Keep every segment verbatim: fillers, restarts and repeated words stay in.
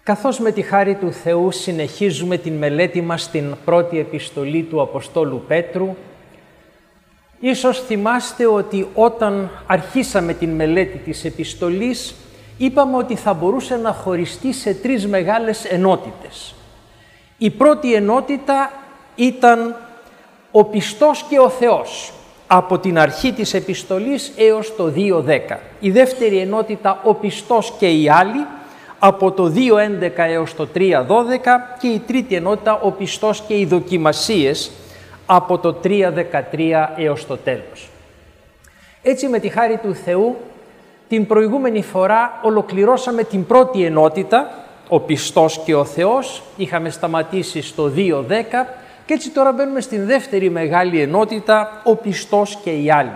Καθώς με τη χάρη του Θεού συνεχίζουμε την μελέτη μας στην πρώτη επιστολή του Αποστόλου Πέτρου, ίσως θυμάστε ότι όταν αρχίσαμε την μελέτη της επιστολής, είπαμε ότι θα μπορούσε να χωριστεί σε τρεις μεγάλες ενότητες. Η πρώτη ενότητα ήταν ο πιστός και ο Θεός, από την αρχή της επιστολής έως το δύο δέκα. Η δεύτερη ενότητα ο πιστός και οι άλλοι, από το δύο έντεκα έως το τρία δώδεκα, και η τρίτη ενότητα ο πιστός και οι δοκιμασίες, από το τρία δεκατρία έως το τέλος. Έτσι, με τη χάρη του Θεού, την προηγούμενη φορά ολοκληρώσαμε την πρώτη ενότητα, ο πιστός και ο Θεός, είχαμε σταματήσει στο δύο δέκα και έτσι τώρα μπαίνουμε στην δεύτερη μεγάλη ενότητα, ο πιστός και οι άλλοι.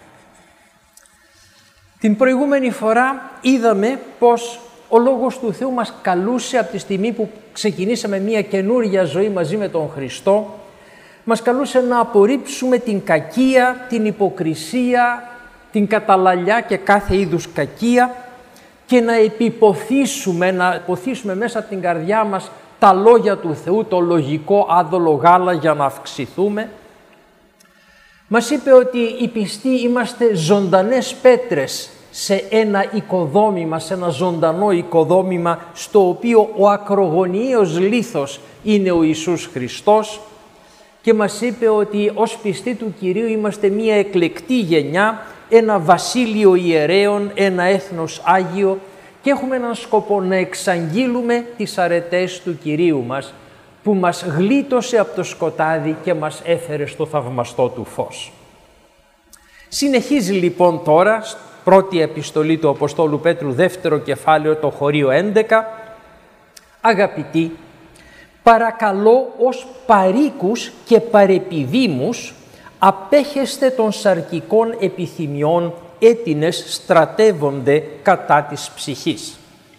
Την προηγούμενη φορά είδαμε πως ο Λόγος του Θεού μας καλούσε από τη στιγμή που ξεκινήσαμε μια καινούρια ζωή μαζί με τον Χριστό, μας καλούσε να απορρίψουμε την κακία, την υποκρισία, την καταλαλιά και κάθε είδους κακία και να επιποθήσουμε, να υποθήσουμε μέσα από την καρδιά μας τα λόγια του Θεού, το λογικό άδολο γάλα για να αυξηθούμε. Μας είπε ότι οι πιστοί είμαστε ζωντανές πέτρες σε ένα οικοδόμημα, σε ένα ζωντανό οικοδόμημα στο οποίο ο ακρογωνιαίος λίθος είναι ο Ιησούς Χριστός και μας είπε ότι ως πιστοί του Κυρίου είμαστε μια εκλεκτή γενιά, ένα βασίλειο ιερέων, ένα έθνος Άγιο και έχουμε έναν σκοπό να εξαγγείλουμε τις αρετές του Κυρίου μας που μας γλίτωσε από το σκοτάδι και μας έφερε στο θαυμαστό του φως. Συνεχίζει λοιπόν τώρα, πρώτη επιστολή του Αποστόλου Πέτρου, δεύτερο κεφάλαιο, το χωρίο έντεκα. Αγαπητοί, παρακαλώ ως παροίκους και παρεπιδήμους απέχεστε των σαρκικών επιθυμιών έτινες στρατεύονται κατά της ψυχής.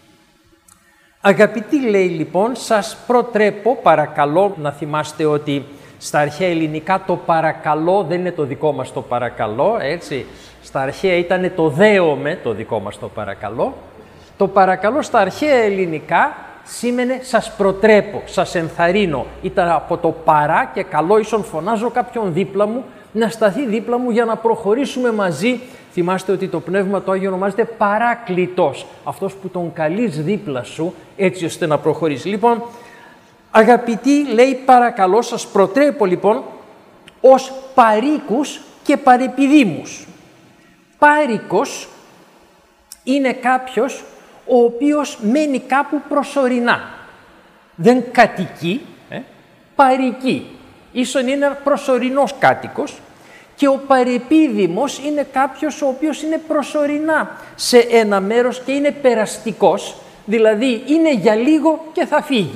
Αγαπητοί, λέει λοιπόν, σας προτρέπω, παρακαλώ, να θυμάστε ότι στα αρχαία ελληνικά το παρακαλώ δεν είναι το δικό μας το παρακαλώ, έτσι. Στα αρχαία ήταν το δέομαι το δικό μας το παρακαλώ. Το παρακαλώ στα αρχαία ελληνικά σήμαινε σας προτρέπω, σας ενθαρρύνω. Ήταν από το παρά και καλό, ίσον φωνάζω κάποιον δίπλα μου να σταθεί δίπλα μου για να προχωρήσουμε μαζί. Θυμάστε ότι το Πνεύμα το Άγιο ονομάζεται Παράκλητος, αυτός που τον καλείς δίπλα σου έτσι ώστε να προχωρήσει. Λοιπόν, αγαπητοί, λέει, παρακαλώ, σας προτρέπω λοιπόν ως παροίκους και παρεπιδήμους. Πάρικος είναι κάποιος ο οποίος μένει κάπου προσωρινά. Δεν κατοικεί, ε, παροικεί. Ίσον είναι ένα προσωρινός κάτοικος και ο παρεπίδημος είναι κάποιος ο οποίος είναι προσωρινά σε ένα μέρος και είναι περαστικός, δηλαδή είναι για λίγο και θα φύγει.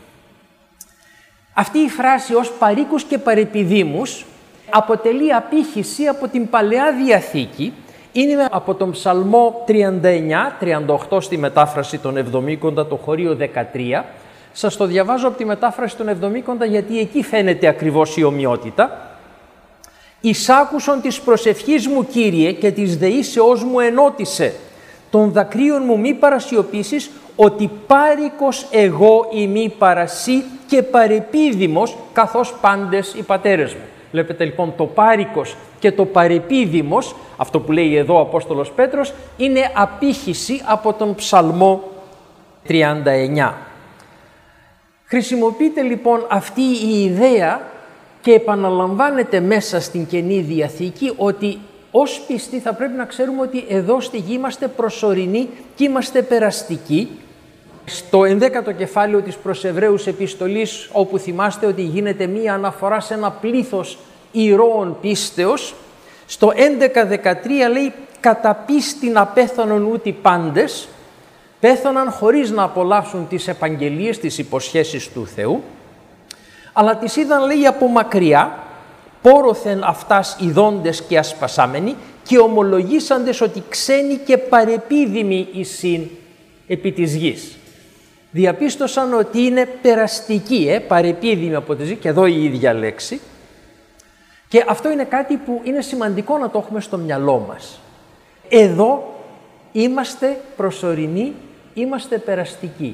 Αυτή η φράση ως παροίκους και παρεπιδήμους αποτελεί απήχηση από την Παλαιά Διαθήκη. Είναι από τον Ψαλμό τριάντα εννιά τριάντα οκτώ στη μετάφραση των Εβδομήκοντα, το χωρίο δεκατρία. Σας το διαβάζω από τη μετάφραση των Εβδομήκοντα γιατί εκεί φαίνεται ακριβώς η ομοιότητα. «Εισάκουσον της προσευχής μου, Κύριε, και της δεήσεώς μου ενώτισε. Των δακρύων μου μη παρασιωπήσεις, ότι πάρικος εγώ ημί παρασύ και παρεπίδημος καθώς πάντες οι πατέρες μου». Βλέπετε λοιπόν το πάρικος και το παρεπίδημος, αυτό που λέει εδώ ο Απόστολος Πέτρος, είναι απήχηση από τον Ψαλμό τριάντα εννιά. Χρησιμοποιείται λοιπόν αυτή η ιδέα και επαναλαμβάνεται μέσα στην Καινή Διαθήκη ότι ως πιστοί θα πρέπει να ξέρουμε ότι εδώ στη γη είμαστε προσωρινοί και είμαστε περαστικοί. Στο ενδέκατο κεφάλαιο της προς Εβραίους επιστολής, όπου θυμάστε ότι γίνεται μία αναφορά σε ένα πλήθος ηρώων πίστεως, στο έντεκα δεκατρία λέει «Κατά πίστην απέθανον ούτι πάντες», πέθαναν χωρίς να απολαύσουν τις επαγγελίες, τις υποσχέσεις του Θεού, αλλά τις είδαν, λέει, από μακριά, πόρωθεν αυτάς ειδώντες και ασπασάμενοι και ομολογήσαντες ότι ξένοι και παρεπίδημοι εισήν επί της γης. Διαπίστωσαν ότι είναι περαστική, ε, παρεπίδημη από τη γη, και εδώ η ίδια λέξη. Και αυτό είναι κάτι που είναι σημαντικό να το έχουμε στο μυαλό μας. Εδώ είμαστε προσωρινοί, είμαστε περαστικοί.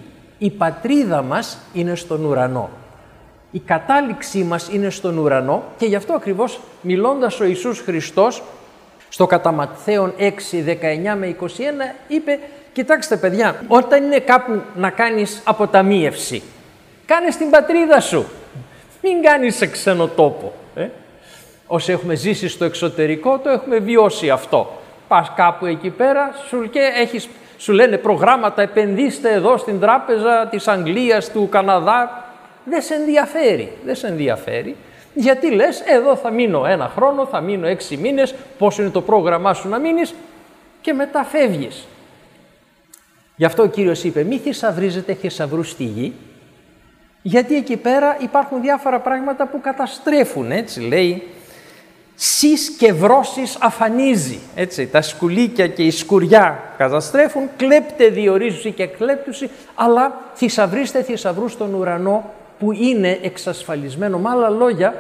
Η πατρίδα μας είναι στον ουρανό. Η κατάληξή μας είναι στον ουρανό και γι' αυτό ακριβώς μιλώντας ο Ιησούς Χριστός στο κατά Ματθαίον έξι, δεκαεννιά με είκοσι ένα είπε «Κοιτάξτε παιδιά, όταν είναι κάπου να κάνεις αποταμίευση, κάνε στην πατρίδα σου, μην κάνεις σε ξένο τόπο». Ε? Όσοι έχουμε ζήσει στο εξωτερικό το έχουμε βιώσει αυτό. Πας κάπου εκεί πέρα σου, και έχεις, σου λένε προγράμματα, επενδύστε εδώ στην τράπεζα της Αγγλίας, του Καναδά. Δεν σε ενδιαφέρει, δεν σε ενδιαφέρει. Γιατί λες, εδώ θα μείνω ένα χρόνο, θα μείνω έξι μήνες, πόσο είναι το πρόγραμμά σου να μείνεις και μετά φεύγεις. Γι' αυτό ο Κύριος είπε, μη θησαυρίζετε θησαυρούς στη γη, γιατί εκεί πέρα υπάρχουν διάφορα πράγματα που καταστρέφουν, έτσι λέει. Σεις και βρώσεις αφανίζει, έτσι, τα σκουλίκια και η σκουριά καταστρέφουν, κλέπτε διορίζουσι και κλέπτουσι, αλλά θησαυρίστε θησαυρούς στον ουρανό που είναι εξασφαλισμένο. Με άλλα λόγια,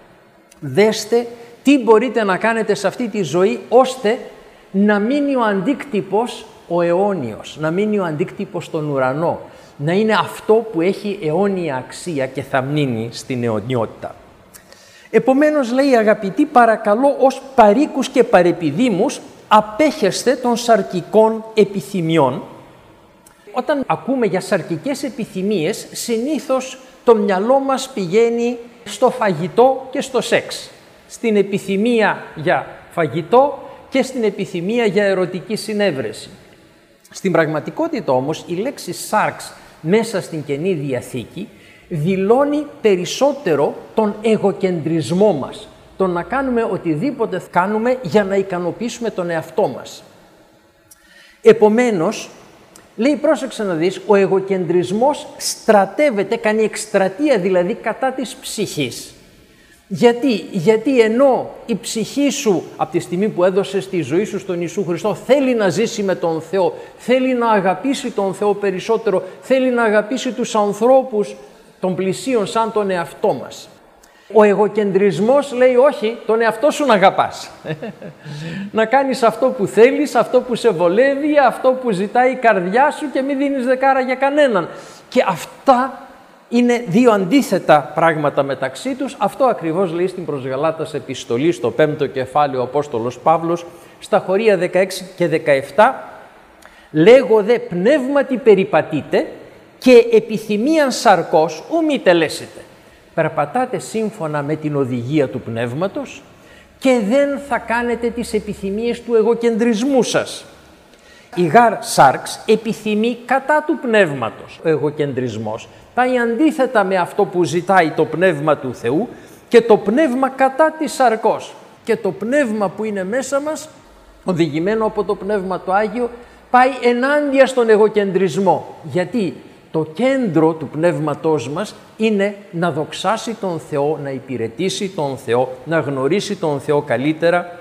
δέστε τι μπορείτε να κάνετε σε αυτή τη ζωή ώστε να μείνει ο αντίκτυπος ο αιώνιος, να μείνει ο αντίκτυπος στον ουρανό, να είναι αυτό που έχει αιώνια αξία και θα μείνει στην αιωνιότητα. Επομένως, λέει, αγαπητοί, παρακαλώ ως παροίκους και παρεπιδήμους απέχεστε των σαρκικών επιθυμιών. Όταν ακούμε για σαρκικές επιθυμίες, συνήθως το μυαλό μας πηγαίνει στο φαγητό και στο σεξ. Στην επιθυμία για φαγητό και στην επιθυμία για ερωτική συνέβρεση. Στην πραγματικότητα όμως η λέξη σάρξ μέσα στην Καινή Διαθήκη δηλώνει περισσότερο τον εγωκεντρισμό μας. Το να κάνουμε οτιδήποτε κάνουμε για να ικανοποιήσουμε τον εαυτό μας. Επομένως, λέει, πρόσεξε να δεις, ο εγωκεντρισμός στρατεύεται, κάνει εκστρατεία δηλαδή κατά της ψυχής. Γιατί, γιατί ενώ η ψυχή σου από τη στιγμή που έδωσες τη ζωή σου στον Ιησού Χριστό θέλει να ζήσει με τον Θεό, θέλει να αγαπήσει τον Θεό περισσότερο, θέλει να αγαπήσει τους ανθρώπους των πλησίων σαν τον εαυτό μας. Ο εγωκεντρισμός λέει όχι, τον εαυτό σου να αγαπάς. Να κάνεις αυτό που θέλεις, αυτό που σε βολεύει, αυτό που ζητάει η καρδιά σου και μην δίνεις δεκάρα για κανέναν. Και αυτά είναι δύο αντίθετα πράγματα μεταξύ τους. Αυτό ακριβώς λέει στην προς Γαλάτας επιστολή, στο πέμπτο κεφάλαιο ο Απόστολος Παύλος, στα χωρία δεκαέξι και δεκαεπτά. Λέγω δε πνεύματι περιπατείτε και επιθυμίαν σαρκός ου μη τελέσετε. Περπατάτε σύμφωνα με την οδηγία του πνεύματος και δεν θα κάνετε τις επιθυμίες του εγωκεντρισμού σας. Η γάρ σάρξ επιθυμεί κατά του πνεύματος. Ο εγωκεντρισμός πάει αντίθετα με αυτό που ζητάει το πνεύμα του Θεού και το πνεύμα κατά της σαρκός. Και το πνεύμα που είναι μέσα μας, οδηγημένο από το Πνεύμα το Άγιο, πάει ενάντια στον εγωκεντρισμό. Γιατί το κέντρο του πνεύματός μας είναι να δοξάσει τον Θεό, να υπηρετήσει τον Θεό, να γνωρίσει τον Θεό καλύτερα.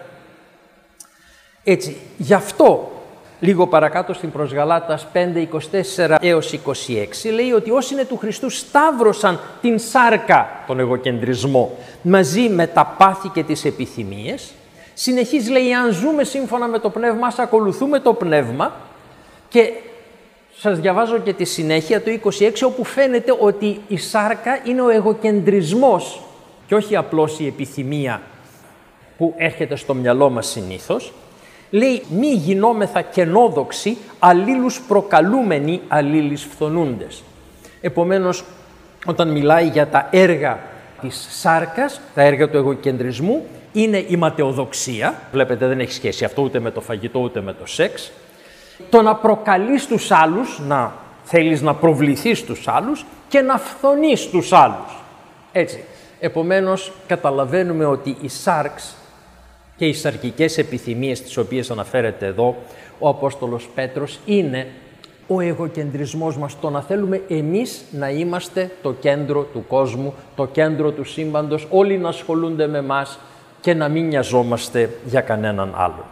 Έτσι, γι' αυτό λίγο παρακάτω στην προς Γαλάτας πέντε, είκοσι τέσσερα έως είκοσι έξι λέει ότι όσοι είναι του Χριστού σταύρωσαν την σάρκα, τον εγωκεντρισμό, μαζί με τα πάθη και τις επιθυμίες. Συνεχίζει, λέει, αν ζούμε σύμφωνα με το πνεύμα, ας ακολουθούμε το πνεύμα. Και σας διαβάζω και τη συνέχεια, το είκοσι έξι, όπου φαίνεται ότι η σάρκα είναι ο εγωκεντρισμός και όχι απλώς η επιθυμία που έρχεται στο μυαλό μας συνήθως. Λέει, μη γινόμεθα κενόδοξοι, αλλήλους προκαλούμενοι, αλλήλεις φθονούντες. Επομένως, όταν μιλάει για τα έργα της σάρκας, τα έργα του εγωκεντρισμού, είναι η ματαιοδοξία. Βλέπετε, δεν έχει σχέση αυτό ούτε με το φαγητό ούτε με το σεξ. Το να προκαλείς τους άλλους, να θέλεις να προβληθείς τους άλλους και να φθονείς τους άλλους. Έτσι. Επομένως, καταλαβαίνουμε ότι η σάρξ και οι σαρκικές επιθυμίες τις οποίες αναφέρεται εδώ ο Απόστολος Πέτρος είναι ο εγωκεντρισμός μας, το να θέλουμε εμείς να είμαστε το κέντρο του κόσμου, το κέντρο του σύμπαντος, όλοι να ασχολούνται με μας και να μην νοιαζόμαστε για κανέναν άλλο.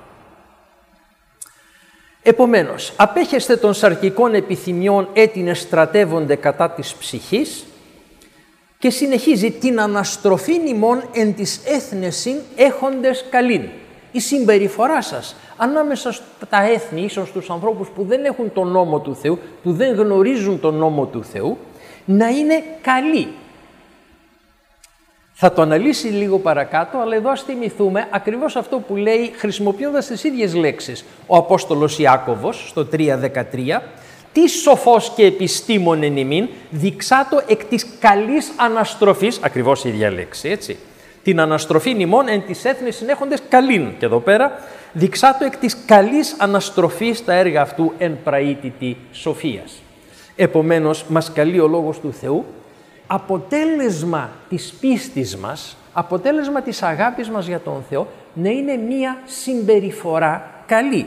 Επομένως, απέχεστε των σαρκικών επιθυμιών έτινες στρατεύονται κατά της ψυχής και συνεχίζει την αναστροφήν ημών εν της έθνεσιν έχοντες καλήν. Η συμπεριφορά σας, ανάμεσα στα έθνη, ίσως στους ανθρώπους που δεν έχουν τον νόμο του Θεού, που δεν γνωρίζουν τον νόμο του Θεού, να είναι καλή. Θα το αναλύσει λίγο παρακάτω, αλλά εδώ ας θυμηθούμε ακριβώς αυτό που λέει χρησιμοποιώντας τις ίδιες λέξεις ο Απόστολος Ιάκωβος στο τρία δεκατρία. «Τι σοφός και επιστήμον εν ημίν, δειξάτο εκ της καλής αναστροφής», ακριβώς η ίδια λέξη, έτσι, «την αναστροφήν ημών εν της έθνης συνέχοντες καλήν», και εδώ πέρα, «δειξάτο εκ της καλής αναστροφής τα έργα αυτού εν πραήτητη σοφίας». Επομένως, μας καλεί ο Λόγος του Θεού, αποτέλεσμα της πίστης μας, αποτέλεσμα της αγάπης μας για τον Θεό, να είναι μία συμπεριφορά καλή.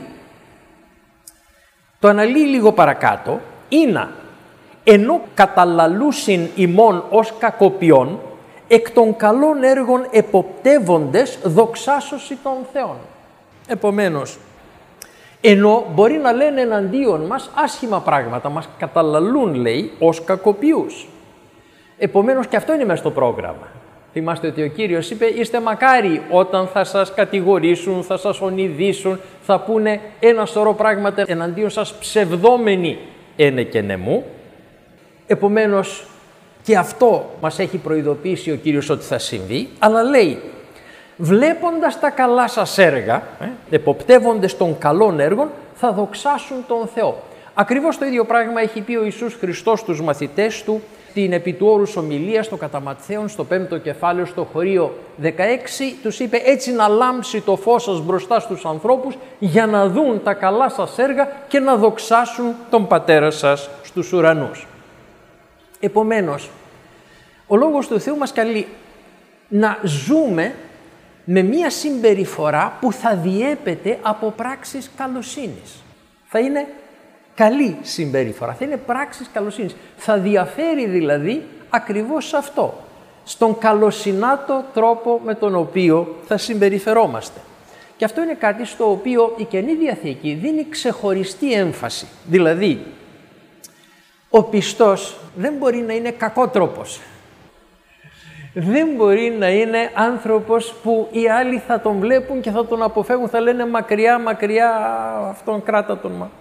Το αναλύει λίγο παρακάτω, είναι ενώ καταλαλούσιν ημών ως κακοποιών, εκ των καλών έργων εποπτεύοντες δοξάσωση των Θεών. Επομένως, ενώ μπορεί να λένε εναντίον μας άσχημα πράγματα, μας καταλαλούν, λέει, ως κακοποιούς. Επομένως και αυτό είναι μέσα στο πρόγραμμα. Θυμάστε ότι ο Κύριος είπε, είστε μακάρι όταν θα σας κατηγορήσουν, θα σας ονειδήσουν, θα πούνε ένα σωρό πράγματα εναντίον σας ψευδόμενοι ένε και νεμού. Επομένως και αυτό μας έχει προειδοποιήσει ο Κύριος ότι θα συμβεί, αλλά λέει, βλέποντας τα καλά σας έργα, ε, εποπτεύοντες των καλών έργων, θα δοξάσουν τον Θεό. Ακριβώς το ίδιο πράγμα έχει πει ο Ιησούς Χριστός στους μαθητές του, την επί του όρους ομιλία στο κατά Ματθαίον, στο πέμπτο κεφάλαιο, στο χωρίο δεκαέξι, τους είπε έτσι να λάμψει το φως σας μπροστά στους ανθρώπους για να δουν τα καλά σας έργα και να δοξάσουν τον Πατέρα σας στους ουρανούς. Επομένως, ο Λόγος του Θεού μας καλεί να ζούμε με μία συμπεριφορά που θα διέπεται από πράξεις καλοσύνης. Θα είναι καλή συμπεριφορά, θα είναι πράξεις καλοσύνης. Θα διαφέρει δηλαδή ακριβώς αυτό, στον καλοσυνάτο τρόπο με τον οποίο θα συμπεριφερόμαστε. Και αυτό είναι κάτι στο οποίο η Καινή Διαθήκη δίνει ξεχωριστή έμφαση. Δηλαδή, ο πιστός δεν μπορεί να είναι κακότροπος. Δεν μπορεί να είναι άνθρωπος που οι άλλοι θα τον βλέπουν και θα τον αποφεύγουν, θα λένε μακριά, μακριά, αυτόν κράτα τον μα.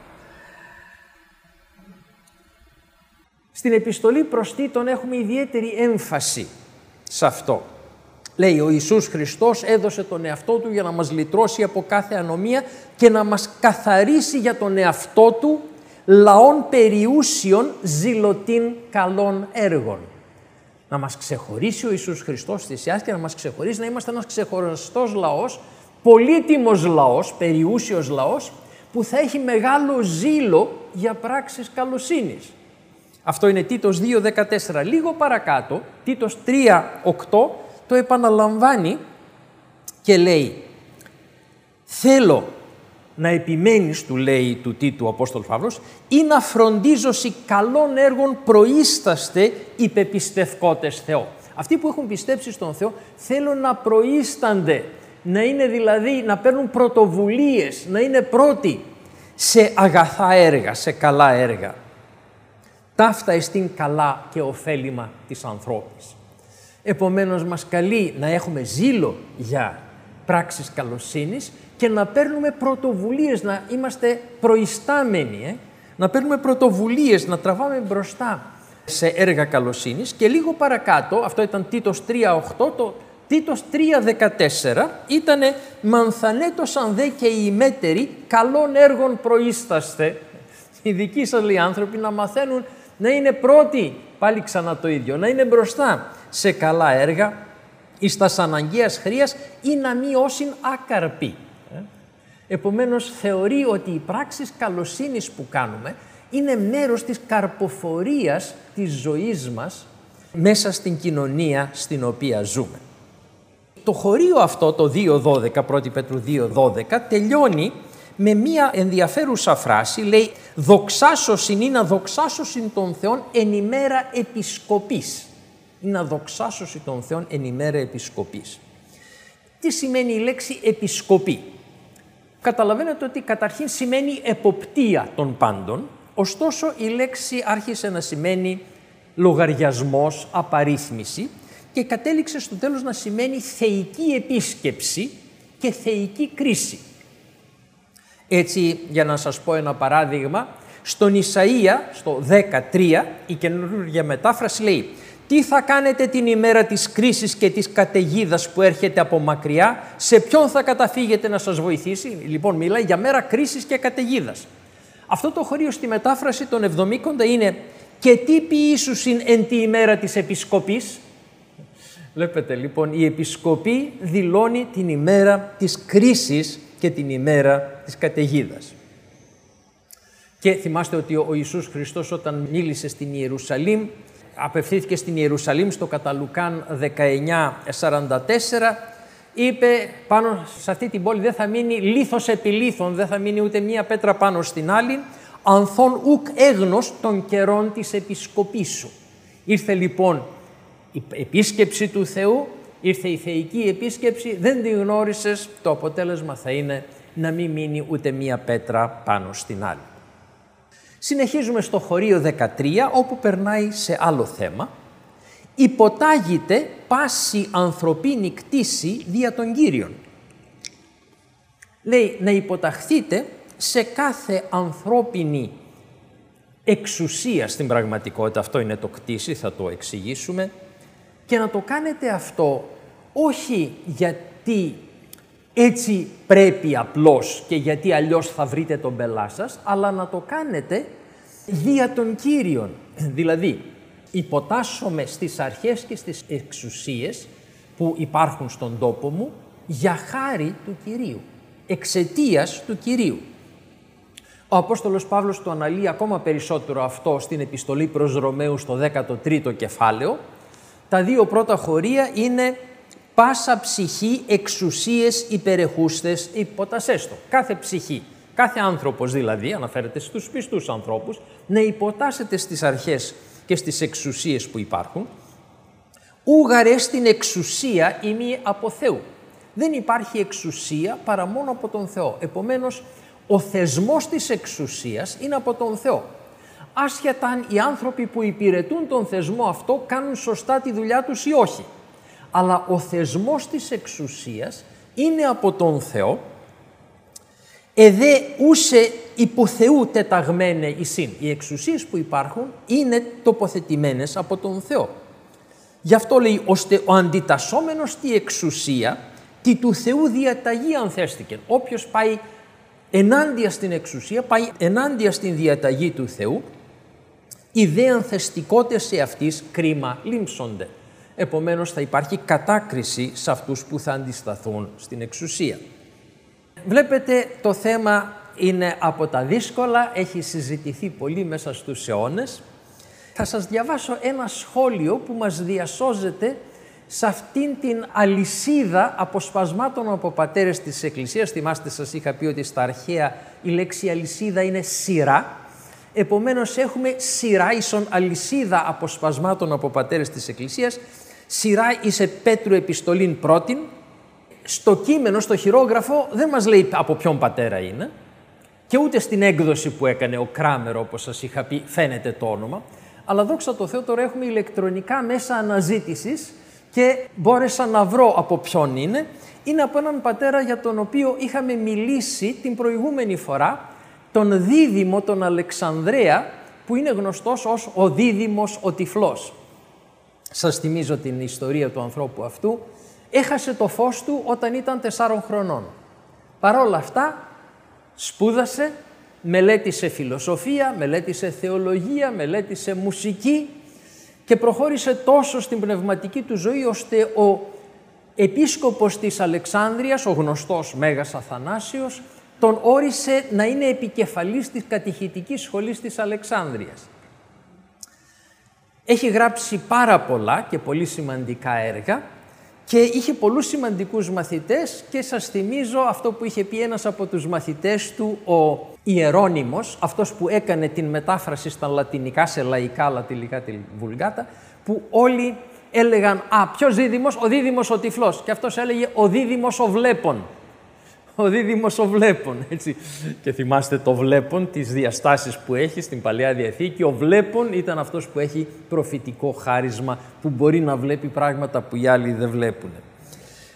Στην επιστολή προς Τίτον έχουμε ιδιαίτερη έμφαση σε αυτό. Λέει, ο Ιησούς Χριστός έδωσε τον εαυτό Του για να μας λυτρώσει από κάθε ανομία και να μας καθαρίσει για τον εαυτό Του λαών περιούσιων ζηλωτήν καλών έργων. Να μας ξεχωρίσει ο Ιησούς Χριστός θυσιάς και να μας ξεχωρίσει να είμαστε ένας ξεχωριστός λαός, πολύτιμος λαός, περιούσιος λαός, που θα έχει μεγάλο ζήλο για πράξεις καλοσύνης. Αυτό είναι Τίτος δύο δεκατέσσερα. Λίγο παρακάτω, Τίτος τρία οκτώ, το επαναλαμβάνει και λέει «Θέλω να επιμένεις», του λέει του Τίτου ο Απόστολος Παύλος, «ή να φροντίζωσι καλών έργων προείσταστε υπεπιστευκότες Θεό». Αυτοί που έχουν πιστέψει στον Θεό θέλω να προείστανται, να είναι δηλαδή, να παίρνουν πρωτοβουλίες, να είναι πρώτοι σε αγαθά έργα, σε καλά έργα. Ταύτα εστίν καλά και ωφέλιμα της ανθρώπης. Επομένως μας καλεί να έχουμε ζήλο για πράξεις καλοσύνης και να παίρνουμε πρωτοβουλίες, να είμαστε προϊστάμενοι, ε? να παίρνουμε πρωτοβουλίες, να τραβάμε μπροστά σε έργα καλοσύνης. Και λίγο παρακάτω, αυτό ήταν Τίτος τρία οκτώ, το Τίτος τρία δεκατέσσερα ήτανε «Μανθανέτωσαν δε και οι ημέτεροι καλών έργων προείσταστε». Οι δικοί σας, λέει, άνθρωποι να μαθαίνουν να είναι πρώτοι, πάλι ξανά το ίδιο, να είναι μπροστά σε καλά έργα, εις τας αναγκαίας χρείας ή να μη όσην άκαρποι. Επομένως θεωρεί ότι οι πράξεις καλοσύνης που κάνουμε είναι μέρος της καρποφορίας της ζωής μας μέσα στην κοινωνία στην οποία ζούμε. Το χωρίο αυτό, το δύο δώδεκα, πρώτη Πέτρου δύο δώδεκα, τελειώνει με μία ενδιαφέρουσα φράση, λέει «Δοξάσωσιν ή να δοξάσωσιν των Θεών εν ημέρα επισκοπής». Ή να δοξάσωσιν των Θεών εν ημέρα επισκοπής. Τι σημαίνει η λέξη επισκοπή? Καταλαβαίνετε ότι καταρχήν σημαίνει εποπτεία των πάντων, ωστόσο η λέξη άρχισε να σημαίνει λογαριασμός, απαρίθμηση και κατέληξε στο τέλος να σημαίνει θεϊκή επίσκεψη και θεϊκή κρίση. Έτσι, για να σας πω ένα παράδειγμα, στον Ισαΐα, στο δεκατρία, η καινούργια μετάφραση λέει «Τι θα κάνετε την ημέρα της κρίσης και της καταιγίδας που έρχεται από μακριά, σε ποιον θα καταφύγετε να σας βοηθήσει?» Λοιπόν, μιλάει για μέρα κρίσης και καταιγίδας. Αυτό το χωρίο στη μετάφραση των Εβδομήκοντα είναι «Και τι ποιήσουσιν εν τη ημέρα της επισκοπής?» Βλέπετε λοιπόν, η επισκοπή δηλώνει την ημέρα της κρίσης και την ημέρα της καταιγίδας. Και θυμάστε ότι ο Ιησούς Χριστός όταν μίλησε στην Ιερουσαλήμ, απευθύνθηκε στην Ιερουσαλήμ στο κατά Λουκάν δεκαεννιά σαράντα τέσσερα, είπε πάνω σε αυτή την πόλη δεν θα μείνει λίθος επί λίθων, δεν θα μείνει ούτε μία πέτρα πάνω στην άλλη, ανθών ουκ έγνος των καιρών της επισκοπής σου. Ήρθε λοιπόν η επίσκεψη του Θεού, ήρθε η θεϊκή επίσκεψη, δεν τη γνώρισες, το αποτέλεσμα θα είναι να μην μείνει ούτε μία πέτρα πάνω στην άλλη. Συνεχίζουμε στο χωρίο δεκατρία, όπου περνάει σε άλλο θέμα. «Υποτάγεται πάση ανθρωπίνη κτήση δια των Κύριων». Λέει να υποταχθείτε σε κάθε ανθρώπινη εξουσία στην πραγματικότητα, αυτό είναι το κτήση, θα το εξηγήσουμε, και να το κάνετε αυτό όχι γιατί έτσι πρέπει απλώς και γιατί αλλιώς θα βρείτε τον πελά σας, αλλά να το κάνετε δια των Κύριων. Δηλαδή, υποτάσσομαι στις αρχές και στις εξουσίες που υπάρχουν στον τόπο μου για χάρη του Κυρίου, εξαιτίας του Κυρίου. Ο Απόστολος Παύλος το αναλύει ακόμα περισσότερο αυτό στην επιστολή προς Ρωμαίους στο δέκατο τρίτο κεφάλαιο. Τα δύο πρώτα χωρία είναι «Πάσα ψυχή εξουσίες υπερεχούστες υποτασέστο». Κάθε ψυχή, κάθε άνθρωπος δηλαδή, αναφέρεται στους πιστούς ανθρώπους, να υποτάσσεται στις αρχές και στις εξουσίες που υπάρχουν. «Ούγαρε στην εξουσία ημί από Θεού». Δεν υπάρχει εξουσία παρά μόνο από τον Θεό. Επομένως, ο θεσμός της εξουσίας είναι από τον Θεό. Άσχετα αν οι άνθρωποι που υπηρετούν τον θεσμό αυτό κάνουν σωστά τη δουλειά τους ή όχι. Αλλά ο θεσμός της εξουσίας είναι από τον Θεό. «Εδέ ούσε υπό Θεού τεταγμένε εισήν». Οι εξουσίες που υπάρχουν είναι τοποθετημένες από τον Θεό. Γι' αυτό λέει, ώστε ο αντιτασσόμενος τη εξουσία, τη του Θεού διαταγή ανθέστηκε. Όποιος πάει ενάντια στην εξουσία, πάει ενάντια στην διαταγή του Θεού, οι δε ανθεστικότες σε αυτής κρίμα λίμψονται. Επομένως θα υπάρχει κατάκριση σε αυτούς που θα αντισταθούν στην εξουσία. Βλέπετε, το θέμα είναι από τα δύσκολα, έχει συζητηθεί πολύ μέσα στους αιώνες. Θα σας διαβάσω ένα σχόλιο που μας διασώζεται σε αυτήν την αλυσίδα αποσπασμάτων από πατέρες της Εκκλησίας. Θυμάστε, σας είχα πει ότι στα αρχαία η λέξη αλυσίδα είναι σειρά. Επομένως έχουμε σειρά ίσον αλυσίδα αποσπασμάτων από πατέρες της Εκκλησίας. Σειρά εις Πέτρου επιστολήν πρώτην. Στο κείμενο, στο χειρόγραφο, δεν μας λέει από ποιον πατέρα είναι και ούτε στην έκδοση που έκανε ο Κράμερ, όπως σας είχα πει, φαίνεται το όνομα. Αλλά δόξα τω Θεώ, τώρα έχουμε ηλεκτρονικά μέσα αναζήτησης και μπόρεσα να βρω από ποιον είναι. Είναι από έναν πατέρα για τον οποίο είχαμε μιλήσει την προηγούμενη φορά, τον Δίδυμο, τον Αλεξανδρέα, που είναι γνωστός ως ο Δίδυμος ο Τυφλός. Σας θυμίζω την ιστορία του ανθρώπου αυτού. Έχασε το φως του όταν ήταν τεσσάρων χρονών. Παρ' όλα αυτά, σπούδασε, μελέτησε φιλοσοφία, μελέτησε θεολογία, μελέτησε μουσική και προχώρησε τόσο στην πνευματική του ζωή, ώστε ο επίσκοπος της Αλεξάνδρειας, ο γνωστός Μέγας Αθανάσιος, τον όρισε να είναι επικεφαλής της κατηχητικής σχολής της Αλεξάνδρειας. Έχει γράψει πάρα πολλά και πολύ σημαντικά έργα και είχε πολλούς σημαντικούς μαθητές και σας θυμίζω αυτό που είχε πει ένας από τους μαθητές του, ο Ιερώνυμος, αυτός που έκανε την μετάφραση στα λατινικά, σε λαϊκά, λατινικά, τη βουλγάτα, που όλοι έλεγαν «Α, ποιος Δίδυμος? Ο Δίδυμος ο Τυφλός». Και αυτός έλεγε «Ο Δίδυμος ο Βλέπων». Ο Δίδυμος ο Βλέπων, έτσι. Και θυμάστε το Βλέπων, τις διαστάσεις που έχει στην Παλαιά Διαθήκη. Ο Βλέπων ήταν αυτός που έχει προφητικό χάρισμα, που μπορεί να βλέπει πράγματα που οι άλλοι δεν βλέπουν.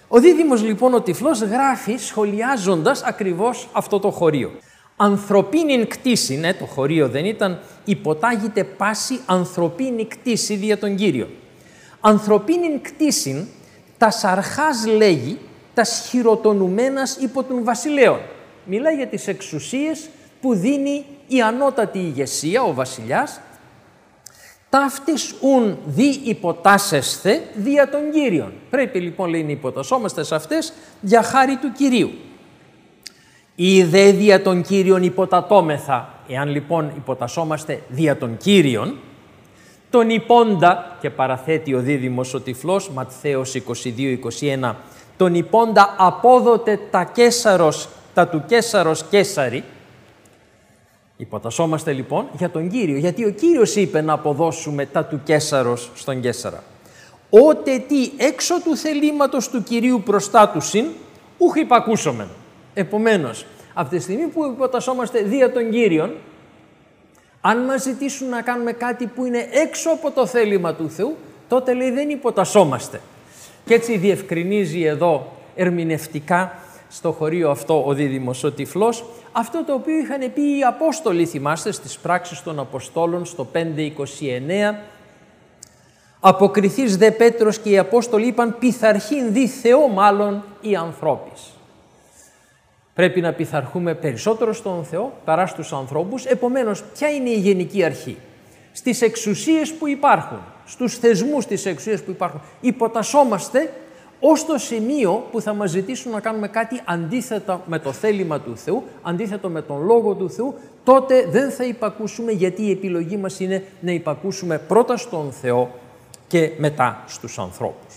Ο δίδυμος λοιπόν ο Τυφλός γράφει σχολιάζοντας ακριβώς αυτό το χωρίο. Ανθρωπίνην κτήση, ναι, το χωρίο δεν ήταν, υποτάγεται πάση ανθρωπίνη κτήση δια τον Κύριο. Ανθρωπίνην κτήσιν τας αρχάς λέγει, τας χειροτονουμένας υπό των βασιλέων. Μιλάει για τις εξουσίες που δίνει η ανώτατη ηγεσία, ο βασιλιάς, ταύτης ουν δι υποτάσσεσθε δια των Κύριων. Πρέπει λοιπόν, λέει, να υποτασσόμαστε σε αυτές για χάρη του Κυρίου. Ή δε δια των Κύριων υποτατώμεθα. Εάν λοιπόν υποτασσόμαστε δια των Κύριων, τον υπόντα, και παραθέτει ο δίδυμος ο Τυφλός, Ματθαίος είκοσι δύο είκοσι ένα, τον υπόντα απόδοτε τα κέσαρος, τα του κέσαρος κέσαρι. Υποτασσόμαστε λοιπόν για τον Κύριο, γιατί ο Κύριος είπε να αποδώσουμε τα του κέσαρος στον Κέσαρα. Ότε τι έξω του θελήματος του Κυρίου προστάτουσιν, ούχ υπακούσομεν. Επομένως, από τη στιγμή που υποτασσόμαστε δια των Κύριων, αν μας ζητήσουν να κάνουμε κάτι που είναι έξω από το θέλημα του Θεού, τότε, λέει, δεν υποτασσόμαστε. Και έτσι διευκρινίζει εδώ ερμηνευτικά στο χωρίο αυτό ο δίδυμος ο Τυφλός, αυτό το οποίο είχαν πει οι Απόστολοι, θυμάστε, στις πράξεις των Αποστόλων στο πέντε είκοσι εννέα. Αποκριθείς δε Πέτρος και οι Απόστολοι είπαν πειθαρχήν δι Θεό μάλλον οι ανθρώπης. Πρέπει να πειθαρχούμε περισσότερο στον Θεό παρά στους ανθρώπους. Επομένως, ποια είναι η γενική αρχή? Στις εξουσίες που υπάρχουν, στους θεσμούς της εξουσίας που υπάρχουν, υποτασσόμαστε ως το σημείο που θα μας ζητήσουν να κάνουμε κάτι αντίθετο με το θέλημα του Θεού, αντίθετο με τον Λόγο του Θεού, τότε δεν θα υπακούσουμε, γιατί η επιλογή μας είναι να υπακούσουμε πρώτα στον Θεό και μετά στους ανθρώπους.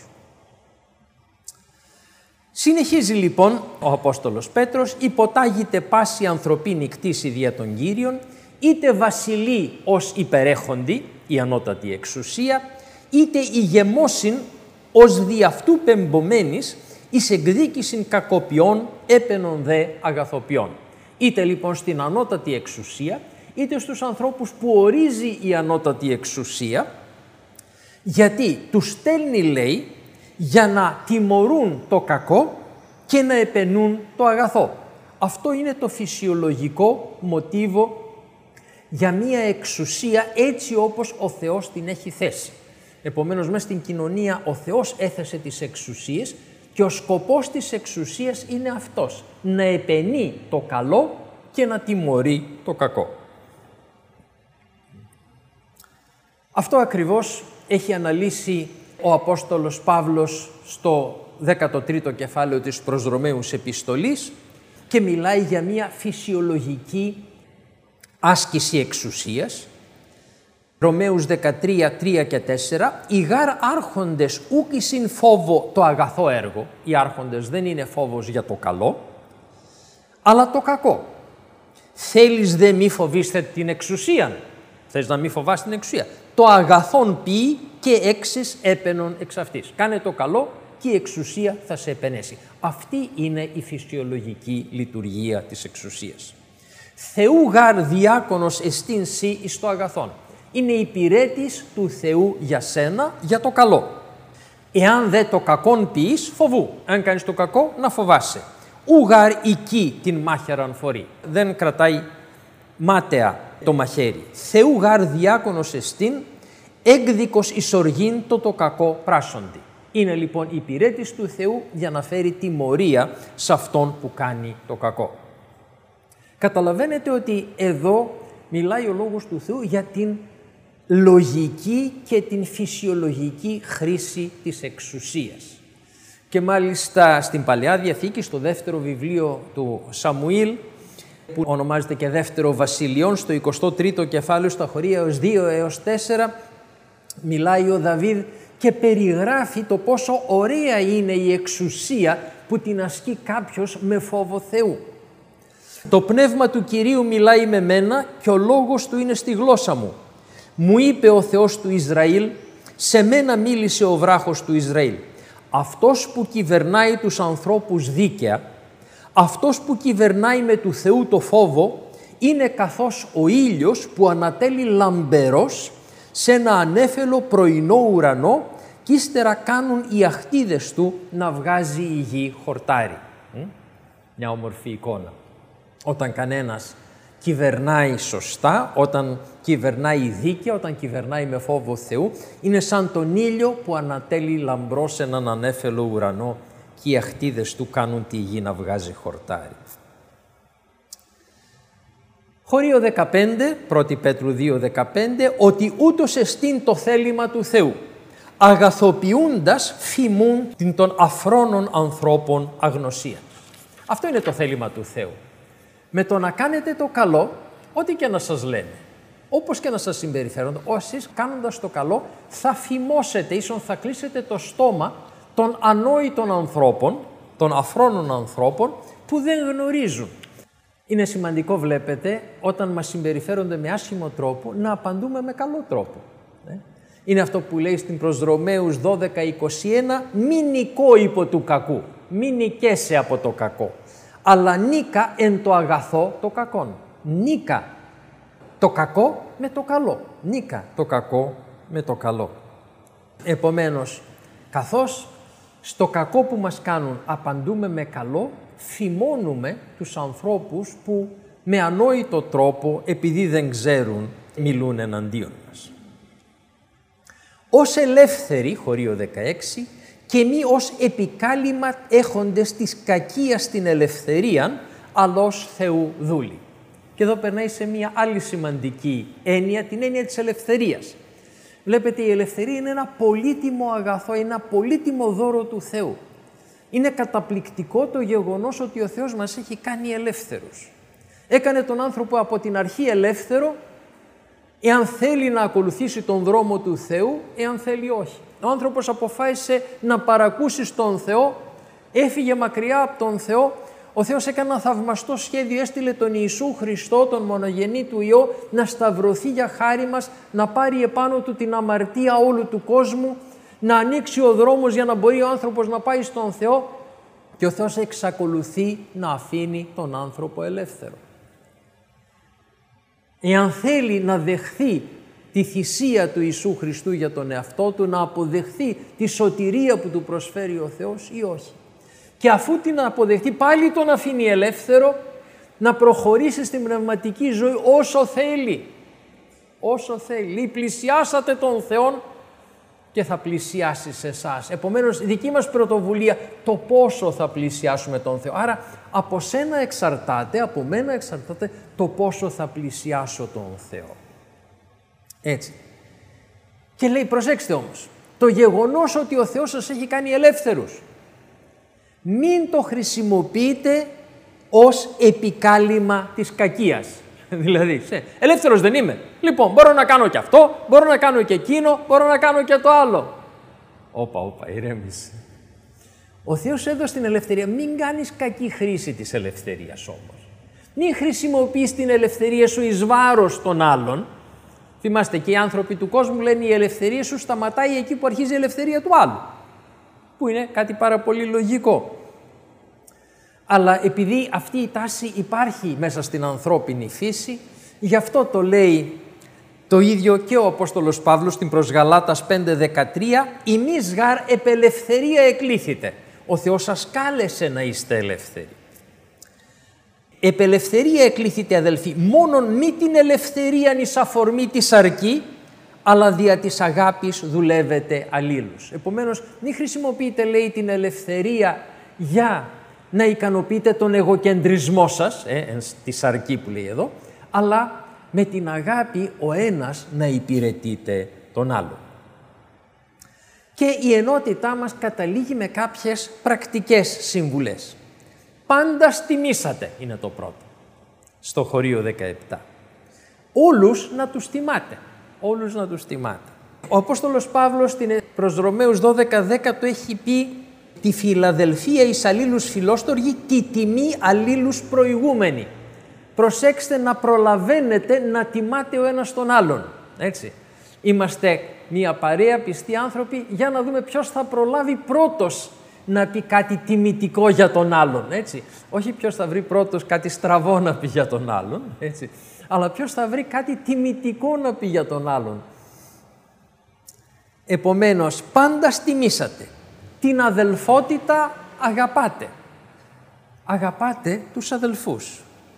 Συνεχίζει λοιπόν ο Απόστολος Πέτρος, υποτάγεται πάση ανθρωπίνη κτήση δια των Κύριων, είτε βασιλεί ως υπερέχοντη, η ανώτατη εξουσία, είτε ηγεμόσιν ως δι' αυτού πεμπομένης εις εκδίκησιν κακοποιών έπαινον δε αγαθοποιών. Είτε λοιπόν στην ανώτατη εξουσία, είτε στους ανθρώπους που ορίζει η ανώτατη εξουσία, γιατί τους στέλνει, λέει, για να τιμωρούν το κακό και να επενούν το αγαθό. Αυτό είναι το φυσιολογικό μοτίβο για μία εξουσία έτσι όπως ο Θεός την έχει θέσει. Επομένως, μέσα στην κοινωνία ο Θεός έθεσε τις εξουσίες και ο σκοπός της εξουσίας είναι αυτός, να επενεί το καλό και να τιμωρεί το κακό. Αυτό ακριβώς έχει αναλύσει ο Απόστολος Παύλος στο δέκατο τρίτο κεφάλαιο της προς Ρωμαίους επιστολής και μιλάει για μια φυσιολογική άσκηση εξουσίας. Ρωμαίους δεκατρία, τρία και τέσσερα, οι γάρ άρχοντες ούκ εισιν φόβο το αγαθό έργο. Οι άρχοντες δεν είναι φόβος για το καλό, αλλά το κακό. Θέλεις δε μη φοβήστε την εξουσία. Θες να μη φοβάσαι την εξουσία. Το αγαθόν ποιεί και έξις έπαινον εξ αυτής. Κάνε το καλό και η εξουσία θα σε επενέσει. Αυτή είναι η φυσιολογική λειτουργία της εξουσίας. Θεού γάρ διάκονος εστίν σοι εις το αγαθόν. Είναι υπηρέτης του Θεού για σένα, για το καλό. Εάν δε το κακόν ποιείς, φοβού. Αν κάνεις το κακό, να φοβάσαι. Ούγαρ εκεί την μάχαιραν φορεί. Δεν κρατάει μάταια το μαχαίρι. Θεού γάρ διάκονος εστίν, έκδικος εις οργήν το το κακό πράσσοντι. Είναι λοιπόν υπηρέτης του Θεού για να φέρει τιμωρία σε αυτόν που κάνει το κακό. Καταλαβαίνετε ότι εδώ μιλάει ο Λόγος του Θεού για την λογική και την φυσιολογική χρήση της εξουσίας. Και μάλιστα στην Παλαιά Διαθήκη, στο δεύτερο βιβλίο του Σαμουήλ, που ονομάζεται και δεύτερο Βασιλειών, στο εικοστό τρίτο κεφάλαιο, στα χωρία έως δύο έως τέσσερα, μιλάει ο Δαβίδ και περιγράφει το πόσο ωραία είναι η εξουσία που την ασκεί κάποιος με φόβο Θεού. Το πνεύμα του Κυρίου μιλάει με μένα και ο λόγος του είναι στη γλώσσα μου. Μου είπε ο Θεός του Ισραήλ, σε μένα μίλησε ο βράχος του Ισραήλ. Αυτός που κυβερνάει τους ανθρώπους δίκαια, αυτός που κυβερνάει με του Θεού το φόβο, είναι καθώς ο ήλιος που ανατέλει λαμπερός σε ένα ανέφελο πρωινό ουρανό κι ύστερα κάνουν οι αχτίδες του να βγάζει η γη χορτάρι. Μια όμορφη εικόνα. Όταν κανένας κυβερνάει σωστά, όταν κυβερνάει δίκαια, όταν κυβερνάει με φόβο Θεού, είναι σαν τον ήλιο που ανατέλει λαμπρό σε έναν ανέφελο ουρανό και οι αχτίδες του κάνουν τη γη να βγάζει χορτάρι. Χωρίο δεκαπέντε, πρώτη Πέτρου δύο δεκαπέντε, ότι ούτως εστίν το θέλημα του Θεού, αγαθοποιούντας φημούν την των αφρόνων ανθρώπων αγνωσία. Αυτό είναι το θέλημα του Θεού. Με το να κάνετε το καλό, ό,τι και να σας λένε, όπως και να σας συμπεριφέρονται, εσείς κάνοντας το καλό θα φημώσετε, ίσον θα κλείσετε το στόμα των ανόητων ανθρώπων, των αφρόνων ανθρώπων που δεν γνωρίζουν. Είναι σημαντικό, βλέπετε, όταν μας συμπεριφέρονται με άσχημο τρόπο, να απαντούμε με καλό τρόπο. Είναι αυτό που λέει στην προς Ρωμαίους δώδεκα είκοσι ένα, μη νικώ υπό του κακού, μη νικέσαι από το κακό, αλλά νίκα εν το αγαθό το κακόν. Νίκα το κακό με το καλό. Νίκα το κακό με το καλό. Επομένως, καθώς στο κακό που μας κάνουν απαντούμε με καλό, φημώνουμε τους ανθρώπους που με ανόητο τρόπο, επειδή δεν ξέρουν, μιλούν εναντίον μας. Ως ελεύθεροι, χωρίο δεκαέξι, και μη ως επικάλυμα έχοντες της κακίας στην ελευθερία, αλλά ως Θεού δούλοι. Και εδώ περνάει σε μια άλλη σημαντική έννοια, την έννοια της ελευθερίας. Βλέπετε, η ελευθερία είναι ένα πολύτιμο αγαθό, ένα πολύτιμο δώρο του Θεού. Είναι καταπληκτικό το γεγονός ότι ο Θεός μας έχει κάνει ελεύθερους. Έκανε τον άνθρωπο από την αρχή ελεύθερο, εάν θέλει να ακολουθήσει τον δρόμο του Θεού, εάν θέλει όχι. Ο άνθρωπος αποφάσισε να παρακούσει στον Θεό, έφυγε μακριά από τον Θεό. Ο Θεός έκανε ένα θαυμαστό σχέδιο, έστειλε τον Ιησού Χριστό, τον μονογενή του Υιό, να σταυρωθεί για χάρη μας, να πάρει επάνω του την αμαρτία όλου του κόσμου, να ανοίξει ο δρόμος για να μπορεί ο άνθρωπος να πάει στον Θεό, και ο Θεός εξακολουθεί να αφήνει τον άνθρωπο ελεύθερο. Εάν θέλει να δεχθεί τη θυσία του Ιησού Χριστού για τον εαυτό του, να αποδεχθεί τη σωτηρία που του προσφέρει ο Θεός ή όχι. Και αφού την αποδεχτεί, πάλι τον αφήνει ελεύθερο να προχωρήσει στην πνευματική ζωή όσο θέλει. Όσο θέλει. Πλησιάσατε τον Θεό και θα πλησιάσει σε εσάς. Επομένως, δική μας πρωτοβουλία το πόσο θα πλησιάσουμε τον Θεό. Άρα, από σένα εξαρτάται, από μένα εξαρτάται το πόσο θα πλησιάσω τον Θεό. Έτσι. Και λέει, προσέξτε όμως, το γεγονός ότι ο Θεός σας έχει κάνει ελεύθερους, μην το χρησιμοποιείτε ως επικάλυμα της κακίας. Δηλαδή, ελεύθερος δεν είμαι. Λοιπόν, μπορώ να κάνω και αυτό, μπορώ να κάνω και εκείνο, μπορώ να κάνω και το άλλο. Όπα, όπα, ηρέμησε. Ο Θεός έδωσε την ελευθερία. Μην κάνεις κακή χρήση της ελευθερίας όμως. Μην χρησιμοποιείς την ελευθερία σου εις βάρος των άλλων. Θυμάστε, και οι άνθρωποι του κόσμου λένε η ελευθερία σου σταματάει εκεί που αρχίζει η ελευθερία του άλλου. Που είναι κάτι πάρα πολύ λογικό. Αλλά επειδή αυτή η τάση υπάρχει μέσα στην ανθρώπινη φύση, γι' αυτό το λέει το ίδιο και ο Απόστολος Παύλος στην προς Γαλάτας πέντε δεκατρία, «Ημείς γάρ επελευθερία εκλήθητε». Ο Θεός σας κάλεσε να είστε ελεύθεροι. Επελευθερία εκλήθητε, αδελφοί, μόνον μη την ελευθερία εις αφορμή της αρκή, αλλά δια της αγάπης δουλεύετε αλλήλους. Επομένως, μην χρησιμοποιείτε, λέει, την ελευθερία για να ικανοποιείτε τον εγωκεντρισμό σας, ε, τη σαρκή που λέει εδώ, αλλά με την αγάπη ο ένας να υπηρετείτε τον άλλο. Και η ενότητά μας καταλήγει με κάποιες πρακτικές συμβουλές. Πάντα στιμήσατε είναι το πρώτο, στο χωρίο δεκαεπτά. Όλους να τους τιμάτε, όλους να τους τιμάτε. Ο Απόστολος Παύλος στην προς Ρωμαίους δώδεκα δέκα του έχει πει «Τη φιλαδελφία εις αλλήλους φιλόστοργοι, τη τιμή αλλήλους προηγούμενη». Προσέξτε να προλαβαίνετε να τιμάτε ο ένας τον άλλον. Έτσι. Είμαστε μια παρέα πιστοί άνθρωποι, για να δούμε ποιος θα προλάβει πρώτος να πει κάτι τιμητικό για τον άλλον. Έτσι. Όχι ποιος θα βρει πρώτος κάτι στραβό να πει για τον άλλον, έτσι. Αλλά ποιος θα βρει κάτι τιμητικό να πει για τον άλλον. Επομένως, πάντα στιμήσατε. Την αδελφότητα αγαπάτε. Αγαπάτε τους αδελφούς.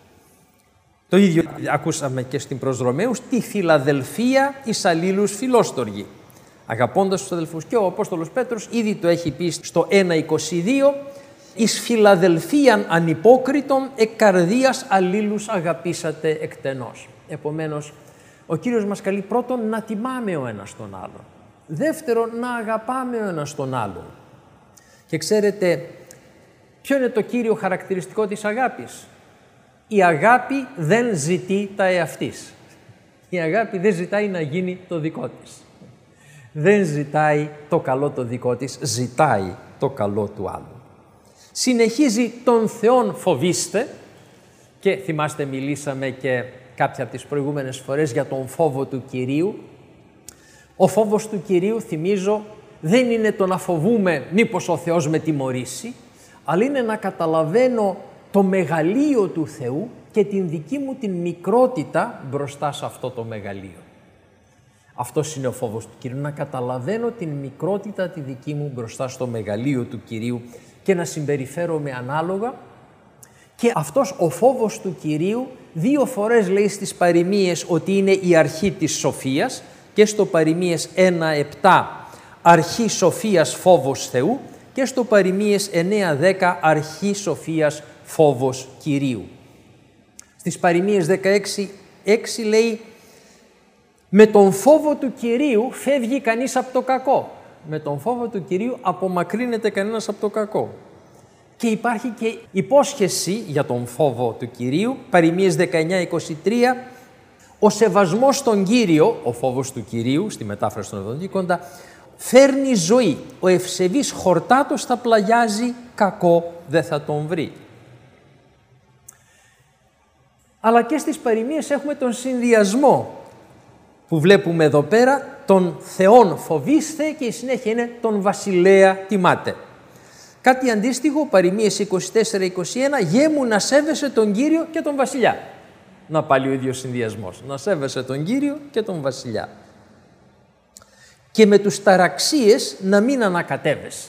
Το ίδιο ακούσαμε και στην προς Ρωμαίους, τη φιλαδελφία εις αλλήλους φιλόστοργοι. Αγαπώντας τους αδελφούς. Και ο Απόστολος Πέτρος ήδη το έχει πει στο ένα είκοσι δύο, εις φιλαδελφίαν ανυπόκριτον εκ καρδίας αλλήλους αγαπήσατε εκτενώς. Επομένως, ο Κύριος μας καλεί πρώτον να τιμάμε ο ένας τον άλλον. Δεύτερον, να αγαπάμε ο ένας τον άλλον. Και ξέρετε, ποιο είναι το κύριο χαρακτηριστικό της αγάπης? Η αγάπη δεν ζητεί τα εαυτής. Η αγάπη δεν ζητάει να γίνει το δικό της. Δεν ζητάει το καλό το δικό της, ζητάει το καλό του άλλου. Συνεχίζει τον Θεόν φοβήστε, και θυμάστε μιλήσαμε και κάποια από τις προηγούμενες φορές για τον φόβο του Κυρίου. Ο φόβος του Κυρίου, θυμίζω, δεν είναι το να φοβούμε μήπως ο Θεός με τιμωρήσει, αλλά είναι να καταλαβαίνω το μεγαλείο του Θεού και την δική μου την μικρότητα μπροστά σε αυτό το μεγαλείο. Αυτός είναι ο φόβος του Κυρίου, να καταλαβαίνω την μικρότητα τη δική μου μπροστά στο μεγαλείο του Κυρίου και να συμπεριφέρομαι ανάλογα. Και αυτός ο φόβος του Κυρίου δύο φορές λέει στις παροιμίες ότι είναι η αρχή της σοφίας, και στο παροιμίες ένα επτά αρχή σοφίας φόβος Θεού, και στο παροιμίες εννέα δέκα αρχή σοφίας φόβος Κυρίου. Στις παροιμίες δεκαέξι έξι λέει, με τον φόβο του Κυρίου φεύγει κανείς από το κακό. Με τον φόβο του Κυρίου απομακρύνεται κανένας από το κακό. Και υπάρχει και υπόσχεση για τον φόβο του Κυρίου, παροιμίες δεκαεννέα είκοσι τρία, ο σεβασμός στον Κύριο, ο φόβος του Κυρίου, στη μετάφραση των Εβδομηκόντα, φέρνει ζωή. Ο ευσεβής χορτάτος θα πλαγιάζει, κακό δεν θα τον βρει. Αλλά και στις παροιμίες έχουμε τον συνδυασμό που βλέπουμε εδώ πέρα, τον Θεόν φοβήστε, και η συνέχεια είναι τον βασιλέα τιμάτε. Κάτι αντίστοιχο, παροιμίες είκοσι τέσσερα είκοσι ένα, γέμου να σέβεσαι τον Κύριο και τον βασιλιά. Να πάλι ο ίδιος συνδυασμός, να σέβεσαι τον Κύριο και τον βασιλιά. Και με τους ταραξίες να μην ανακατεύεσαι.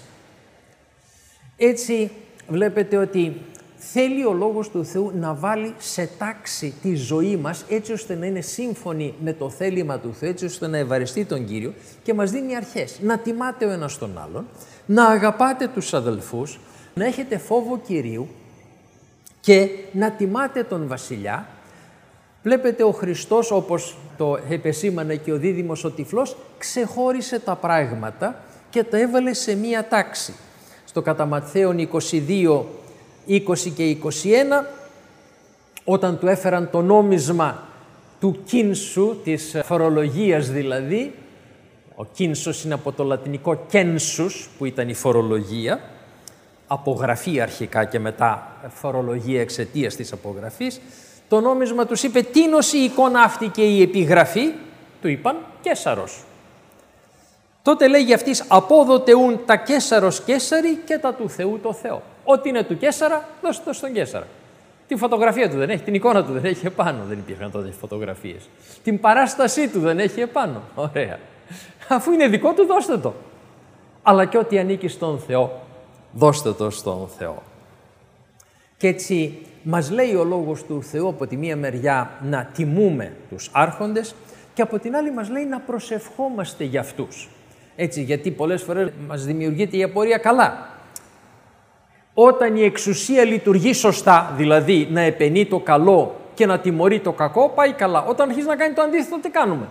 Έτσι βλέπετε ότι θέλει ο Λόγος του Θεού να βάλει σε τάξη τη ζωή μας, έτσι ώστε να είναι σύμφωνη με το θέλημα του Θεού, έτσι ώστε να ευαριστεί τον Κύριο, και μας δίνει αρχές. Να τιμάτε ο ένας τον άλλον, να αγαπάτε τους αδελφούς, να έχετε φόβο Κυρίου και να τιμάτε τον βασιλιά. Βλέπετε, ο Χριστός, όπως το επεσήμανε και ο δίδυμος ο Τυφλός, ξεχώρισε τα πράγματα και τα έβαλε σε μία τάξη. Στο κατά Ματθαίον είκοσι δύο, είκοσι και είκοσι ένα, όταν του έφεραν το νόμισμα του κίνσου, της φορολογίας δηλαδή, ο κίνσος είναι από το λατινικό κένσους, που ήταν η φορολογία, απογραφή αρχικά και μετά φορολογία εξαιτίας της απογραφής. Το νόμισμα τους είπε, τίνος η εικόνα αυτή και η επιγραφή? Του είπαν, Καίσαρος. Τότε λέγει αυτής, απόδοτεούν τα Καίσαρος Καίσαρι και τα του Θεού το Θεό. Ό,τι είναι του Καίσαρα, δώστε το στον Καίσαρα. Την φωτογραφία του δεν έχει, την εικόνα του δεν έχει επάνω. Δεν υπήρχαν τότε φωτογραφίες. Την παράστασή του δεν έχει επάνω. Ωραία. Αφού είναι δικό του, δώστε το. Αλλά και ό,τι ανήκει στον Θεό, δώστε το στον Θεό. Και έτσι μας λέει ο Λόγος του Θεού από τη μία μεριά να τιμούμε τους άρχοντες, και από την άλλη μας λέει να προσευχόμαστε για αυτούς. Έτσι, γιατί πολλές φορές μας δημιουργείται η απορία, καλά. Όταν η εξουσία λειτουργεί σωστά, δηλαδή να επενεί το καλό και να τιμωρεί το κακό, πάει καλά. Όταν αρχίζει να κάνει το αντίθετο, τι κάνουμε?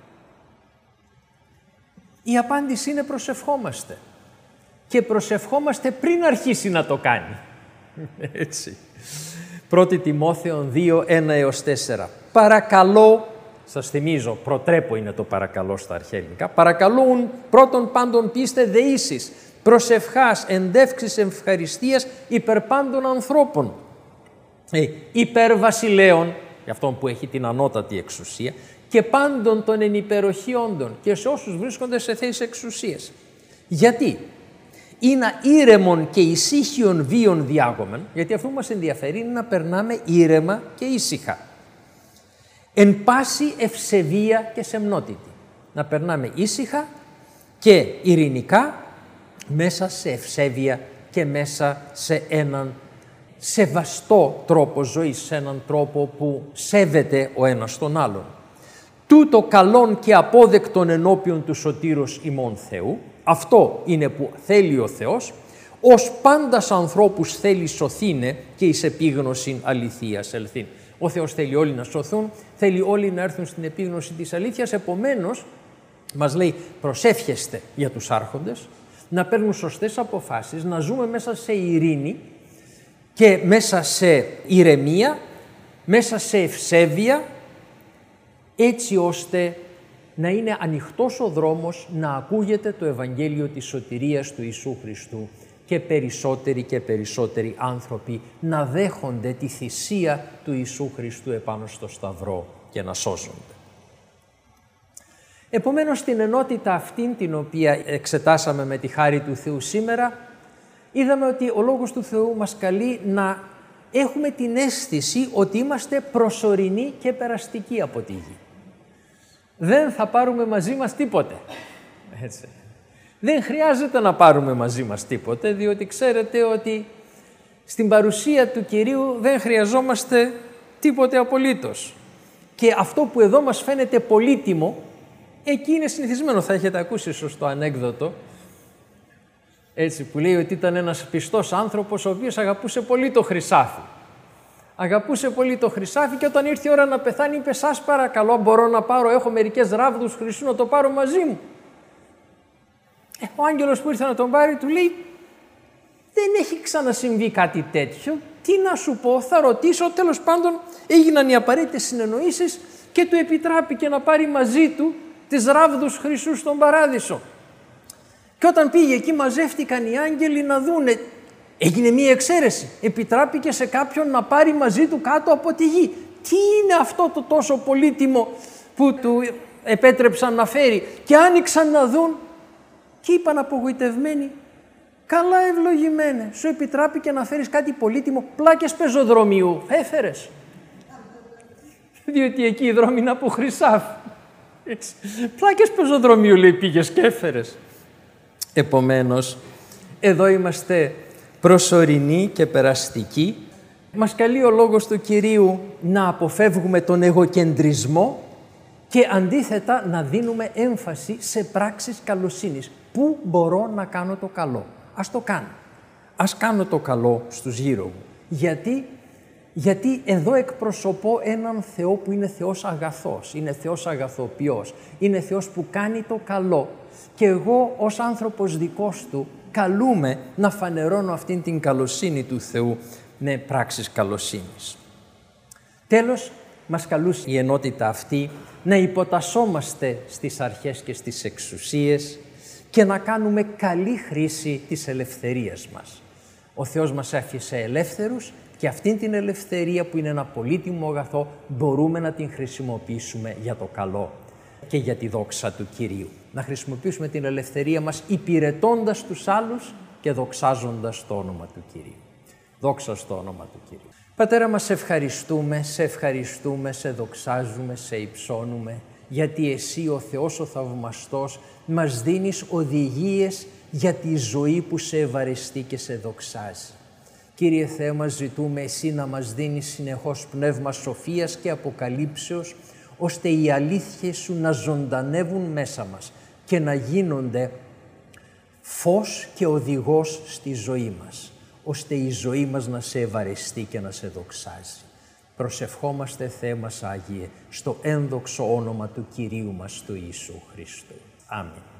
Η απάντηση είναι προσευχόμαστε. Και προσευχόμαστε πριν αρχίσει να το κάνει. Έτσι. Πρώτη Τιμόθεον δύο, ένα έως τέσσερα. Παρακαλώ, σας θυμίζω, προτρέπω είναι το παρακαλώ στα αρχαία ελληνικά, παρακαλούν πρώτον πάντων πείστε δεήσεις, προσευχάς, εντεύξεις ευχαριστίας υπερ πάντων ανθρώπων, ε, υπερ βασιλέων, για αυτόν που έχει την ανώτατη εξουσία, και πάντων των εν υπεροχή όντων, και σε όσους βρίσκονται σε θέσεις εξουσίας. Γιατί? Είναι ήρεμον και ησύχιον βίων διάγομεν, γιατί αυτό που μας ενδιαφέρει είναι να περνάμε ήρεμα και ήσυχα. Εν πάση ευσεβία και σεμνότητη. Να περνάμε ήσυχα και ειρηνικά, μέσα σε ευσέβεια και μέσα σε έναν σεβαστό τρόπο ζωής, σε έναν τρόπο που σέβεται ο ένας τον άλλον. Τούτο καλόν και απόδεκτον ενώπιον του σωτήρος ημών Θεού, αυτό είναι που θέλει ο Θεός, ως πάντας ανθρώπους θέλει σωθήνε και εις επίγνωση αληθείας ελθήν. Ο Θεός θέλει όλοι να σωθούν, θέλει όλοι να έρθουν στην επίγνωση της αλήθειας, επομένως μας λέει προσεύχεστε για τους άρχοντες, να παίρνουν σωστές αποφάσεις, να ζούμε μέσα σε ειρήνη και μέσα σε ηρεμία, μέσα σε ευσέβεια, έτσι ώστε να είναι ανοιχτός ο δρόμος να ακούγεται το Ευαγγέλιο της σωτηρίας του Ιησού Χριστού και περισσότεροι και περισσότεροι άνθρωποι να δέχονται τη θυσία του Ιησού Χριστού επάνω στο Σταυρό και να σώζονται. Επομένως, την ενότητα αυτήν την οποία εξετάσαμε με τη χάρη του Θεού σήμερα, είδαμε ότι ο Λόγος του Θεού μας καλεί να έχουμε την αίσθηση ότι είμαστε προσωρινοί και περαστικοί από τη γη. Δεν θα πάρουμε μαζί μας τίποτε. Έτσι. Δεν χρειάζεται να πάρουμε μαζί μας τίποτε, διότι ξέρετε ότι στην παρουσία του Κυρίου δεν χρειαζόμαστε τίποτε απολύτως. Και αυτό που εδώ μας φαίνεται πολύτιμο, εκεί είναι συνηθισμένο. Θα έχετε ακούσει ίσως το ανέκδοτο, έτσι, που λέει ότι ήταν ένας πιστός άνθρωπος ο οποίος αγαπούσε πολύ το χρυσάφι. Αγαπούσε πολύ το χρυσάφι και όταν ήρθε η ώρα να πεθάνει είπε «Σας παρακαλώ, μπορώ να πάρω, έχω μερικές ράβδους χρυσού να το πάρω μαζί μου». Ε, ο άγγελος που ήρθε να τον πάρει του λέει «Δεν έχει ξανασυμβεί κάτι τέτοιο, τι να σου πω, θα ρωτήσω». Τέλος πάντων έγιναν οι απαραίτητες συνεννοήσεις και του επιτράπηκε να πάρει μαζί του τις ράβδους χρυσού στον παράδεισο. Και όταν πήγε εκεί μαζεύτηκαν οι άγγελοι να δούνε. Έγινε μία εξαίρεση. Επιτράπηκε σε κάποιον να πάρει μαζί του κάτω από τη γη. Τι είναι αυτό το τόσο πολύτιμο που του επέτρεψαν να φέρει? Και άνοιξαν να δουν και είπαν απογοητευμένοι, καλά ευλογημένε, σου επιτράπηκε να φέρεις κάτι πολύτιμο, πλάκες πεζοδρομίου έφερες? Διότι εκεί οι δρόμοι είναι από χρυσάφι. Έτσι. Πλάκες πεζοδρομίου, λέει, πήγες και έφερες. Επομένως, εδώ είμαστε προσωρινοί και περαστικοί. Μας καλεί ο Λόγος του Κυρίου να αποφεύγουμε τον εγωκεντρισμό και αντίθετα να δίνουμε έμφαση σε πράξεις καλοσύνης. Πού μπορώ να κάνω το καλό? Ας το κάνω. Ας κάνω το καλό στους γύρω μου. Γιατί? Γιατί εδώ εκπροσωπώ έναν Θεό που είναι Θεός αγαθός, είναι Θεός αγαθοποιός, είναι Θεός που κάνει το καλό. Και εγώ ως άνθρωπος δικός Του καλούμε να φανερώνω αυτήν την καλοσύνη του Θεού με πράξεις καλοσύνης. Τέλος, μας καλούσε η ενότητα αυτή να υποτασσόμαστε στις αρχές και στις εξουσίες και να κάνουμε καλή χρήση της ελευθερίας μας. Ο Θεός μας άφησε ελεύθερους και αυτήν την ελευθερία που είναι ένα πολύτιμο αγαθό μπορούμε να την χρησιμοποιήσουμε για το καλό και για τη δόξα του Κυρίου. Να χρησιμοποιήσουμε την ελευθερία μας υπηρετώντας τους άλλους και δοξάζοντας το όνομα του Κυρίου. Δόξα στο όνομα του Κυρίου. Πατέρα μας, σε ευχαριστούμε, σε ευχαριστούμε, σε δοξάζουμε, σε υψώνουμε, γιατί Εσύ ο Θεός ο θαυμαστός μας δίνεις οδηγίες για τη ζωή που σε ευαρεστεί και σε δοξάζει. Κύριε Θεέ, μας ζητούμε Εσύ να μας δίνεις συνεχώς πνεύμα σοφίας και αποκαλύψεως, ώστε οι αλήθειες Σου να ζωντανεύουν μέσα μας και να γίνονται φως και οδηγός στη ζωή μας, ώστε η ζωή μας να σε ευαρεστεί και να σε δοξάζει. Προσευχόμαστε, Θεέ μας Άγιε, στο ένδοξο όνομα του Κυρίου μας του Ιησού Χριστού. Αμήν.